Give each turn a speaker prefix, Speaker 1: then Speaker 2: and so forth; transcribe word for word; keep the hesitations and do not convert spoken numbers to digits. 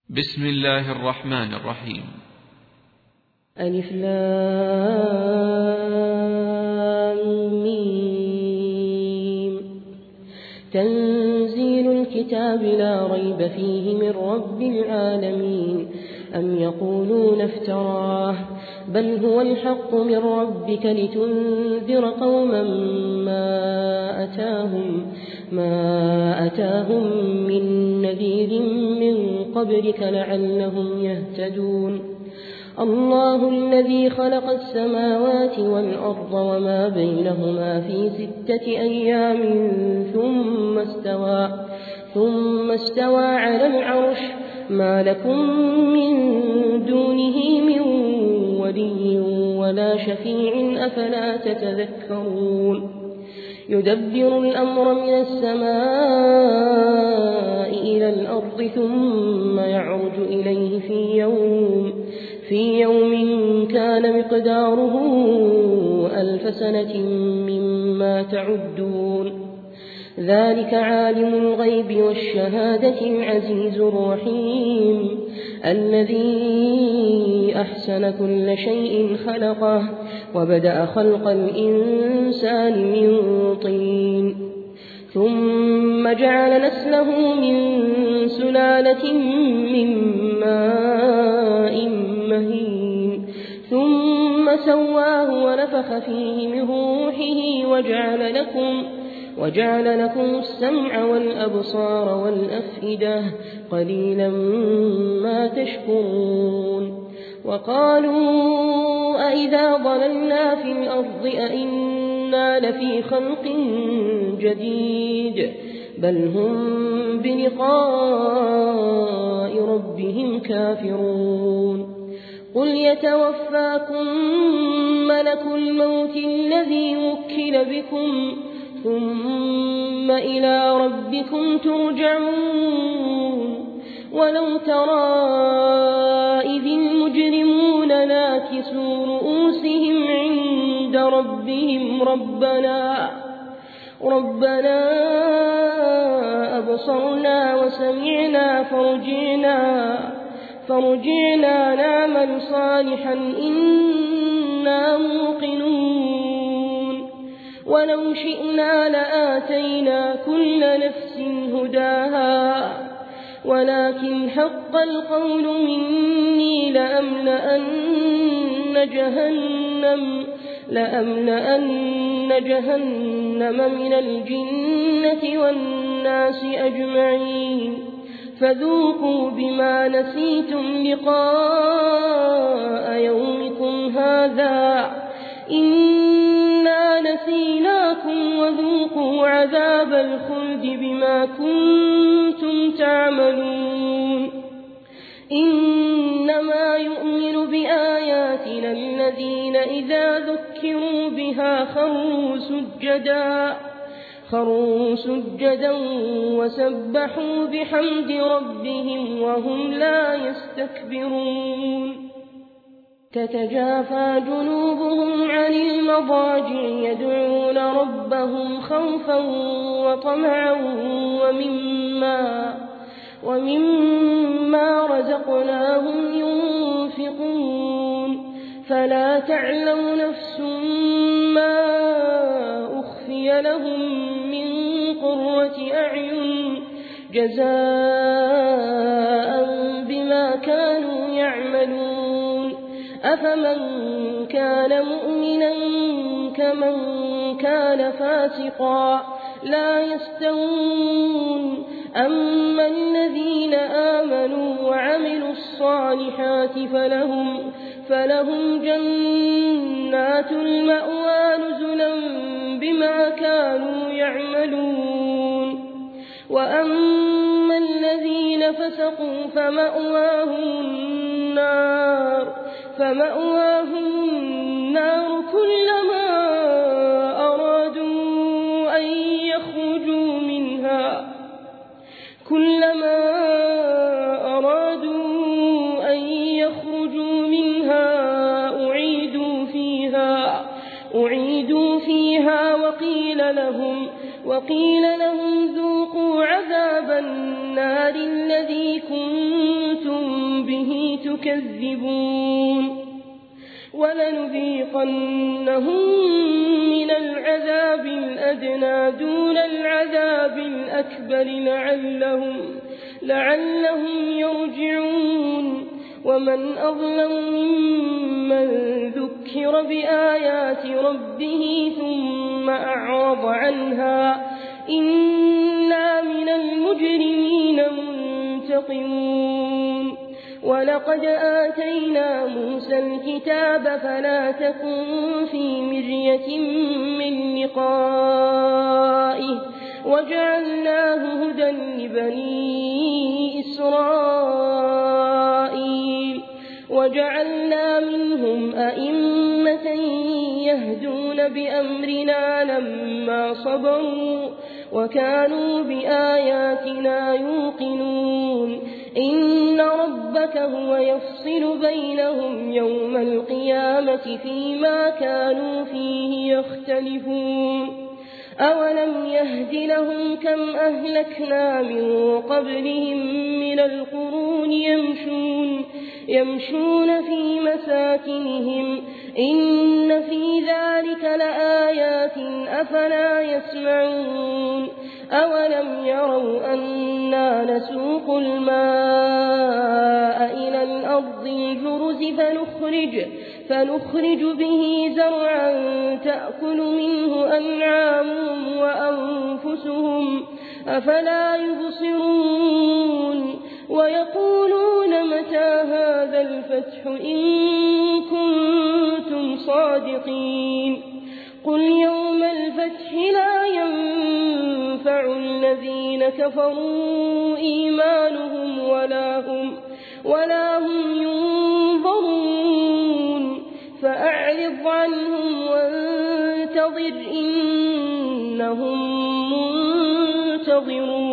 Speaker 1: بسم الله الرحمن الرحيم.
Speaker 2: ألف لام ميم. تنزيل الكتاب لا ريب فيه من رب العالمين. أم يقولون افتراه بل هو الحق من ربك لتنذر قوما ما أتاهم ما أتاهم من نذير من قبلك لعلهم يهتدون. الله الذي خلق السماوات والأرض وما بينهما في ستة أيام ثم استوى ثم استوى على العرش ما لكم من دونه من ولي ولا شفيع أفلا تتذكرون. يدبر الأمر من السماء إلى الأرض ثم يعرج إليه في يوم في يوم كان مقداره ألف سنة مما تعدون. ذلك عالم الغيب والشهادة العزيز الرحيم الذي أحسن كل شيء خلقه وبدأ خلق الإنسان من طين ثم جعل نسله من سلالة من ماء مهين ثم سواه ونفخ فيه من روحه وجعل لكم وجعل لكم السمع والأبصار والأفئدة قليلا ما تشكرون. وقالوا أئذا ضللنا في الأرض أئنا لفي خلق جديد بل هم بلقاء ربهم كافرون. قل يتوفاكم ملك الموت الذي وكل بكم ثم إلى ربكم ترجعون. ولو ترى إذ المجرمون ناكسوا رؤوسهم عند ربهم ربنا ربنا أبصرنا وسمعنا فرجعنا فرجعنا نعمل صالحا إنا موقنون. ولو شئنا لآتينا كل نفس هداها ولكن حق القول مني لأملأن جهنم لأملأن جهنم من الجنة والناس أجمعين. فذوقوا بما نسيتم لقاء يومكم هذا إنا نسيناكم وذوقوا عذاب الخلد بما كنتم تعملون. إنما يؤمن بآياتنا الذين إذا ذكروا بها خروا سجدا خروا سجدا وسبحوا بحمد ربهم وهم لا يستكبرون. تتجافى جنوبهم عن المضاجع يدعون ربهم خوفا وطمعا ومما ومما رزقناهم ينفقون. فلا تعلم نفس ما أخفي لهم من قرة أعين جزاء بما كانوا يعملون. أفمن كان مؤمنا كمن كان فاسقا لا يستوون. أما الذين آمنوا وعملوا الصالحات فلهم فلهم جنات المأوى نزلا بما كانوا يعملون. وأما الذين فسقوا فمأواهم النار فمأواهم النار كلما أرادوا أن يخرجوا منها كلما أرادوا أن يخرجوا منها أعيدوا فيها أعيدوا فيها وقيل لهم وقيل لهم ذوقوا عذاب النار الذي كنتم تكذبون ولنذيقنهم من العذاب الأدنى دون العذاب الأكبر لعلهم, لعلهم يرجعون ومن أظلم ممن ذكر بآيات ربه ثم أعرض عنها إنا من المجرمين منتقمون ولقد آتينا موسى الكتاب فلا تكن في مرية من لقائه وجعلناه هدى لبني إسرائيل وجعلنا منهم أئمة يهدون بأمرنا لما صبروا وكانوا بآياتنا يوقنون إن ربك هو يفصل بينهم يوم القيامة فيما كانوا فيه يختلفون أولم يهد لهم كم أهلكنا من قبلهم من القرون يمشون, يمشون في مساكنهم إن في ذلك لآيات أفلا يسمعون أولم يروا أنا نسوق الماء إلى الأرض الجرز فنخرج, فنخرج به زرعا تأكل منه أنعامهم وأنفسهم أفلا يبصرون ويقولون متى هذا الفتح إن كنتم صادقين قل يوم الفتح لا ينفع الذين كفروا إيمانهم ولا هم, ولا هم ينظرون فأعرض عنهم وانتظر إنهم منتظرون.